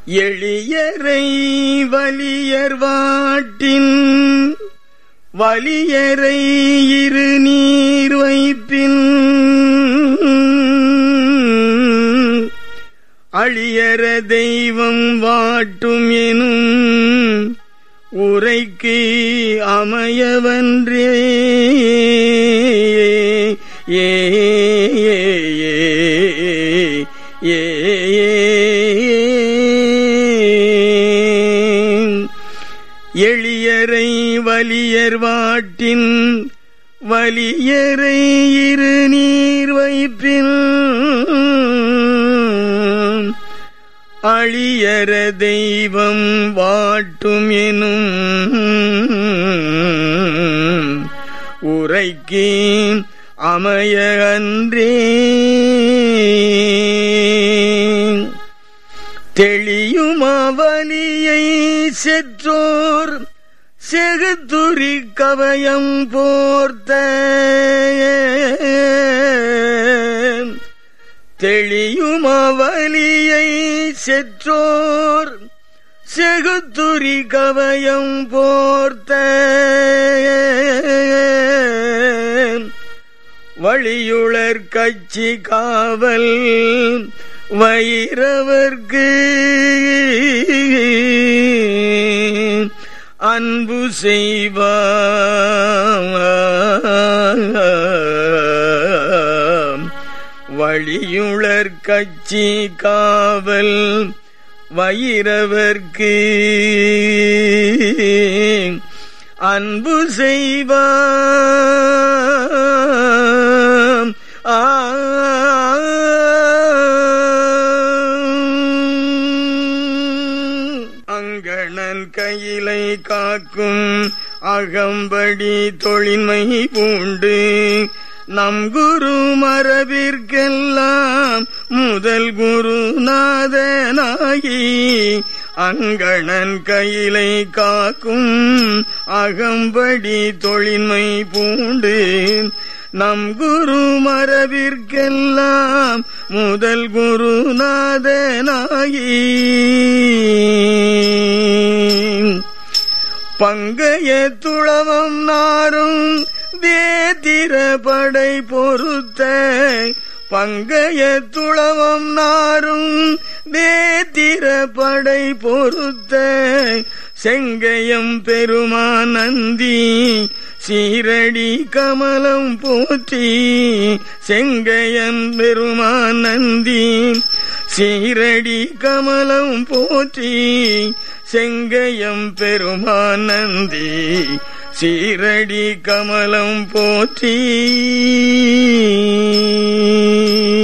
எளியரை வலியர் வாட்டின் வலியரை இரு நீர் வைப்பின் அழியற தெய்வம் வாட்டும் எனும் உரைக்கு அமையவன்றே ஏ எளியரை வலியர் வாட்டின் வலியரை இரு நீர் வைப்பின் அழியற தெய்வம் வாட்டும் எனும் உரைக்கு அமைய அன்றே தெளியும் அவலியை செற்றோர் செகுத்துரி கவயம் போர்த்த தெளியும் அவலியை செற்றோர் செகுத்துரி கவயம் போர்த்த வழியுளர் கட்சி காவல் வைரவர்க்கு அன்பு செய்வார் வழியுளர் கட்சி காவல் வைரவர்க்கு அன்பு செய்வார் அங்கணன் கையிலை காக்கும் அகம்படி தொழின்மை பூண்டு நம் குரு மரபிற்கெல்லாம் முதல் குருநாதனாகி அங்கணன் கையிலை காக்கும் அகம்படி தொழின்மை பூண்டு நம் குரு மரபிற்கெல்லாம் முதல் குருநாதனாகி பங்கைய துளவம் நாரும் வேதிர படை பொறுத்த பங்கைய துளவம் நாரும் வேதிர படை பொறுத்த செங்கையம் பெருமானந்தி சீரடி கமலம் போற்றி செங்கையன் பெருமானந்தி சீரடி கமலம் போற்றி செங்கையம் பெருமானந்தி சீரடி கமலம் போற்றி.